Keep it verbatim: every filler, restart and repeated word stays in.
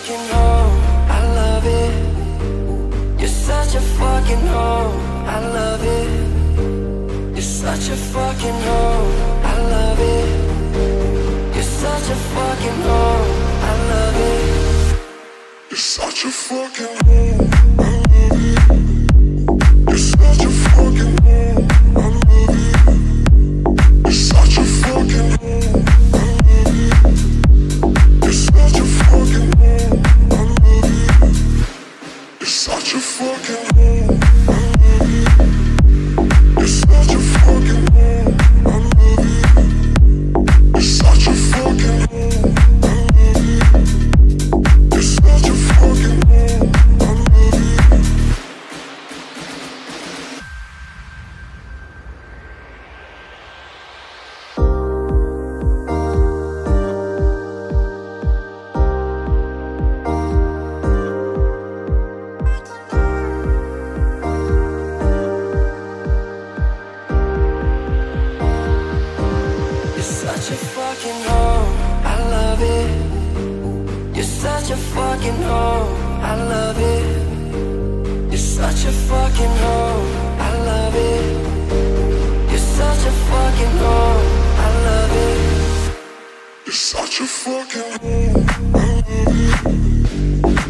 fucking home, I love it. You're such a fucking home, I love it. You're such a fucking home, I love it. You're such a fucking home, I love it. You're such a fucking home, I love it. You're such a fucking home, I love it. You're such a fucking home, I love it. You're such a fucking home, I love it. You're such a fucking home, I love it. You're such a fucking home, I love it. You're such a fucking home, I love it. You're such a fucking home, I love it. You're such a fucking home, I love it. You're such a fucking home, I love it. You're such a fucking home, I love it. You're such a fucking home, I love it. You're such a fucking home, I love it.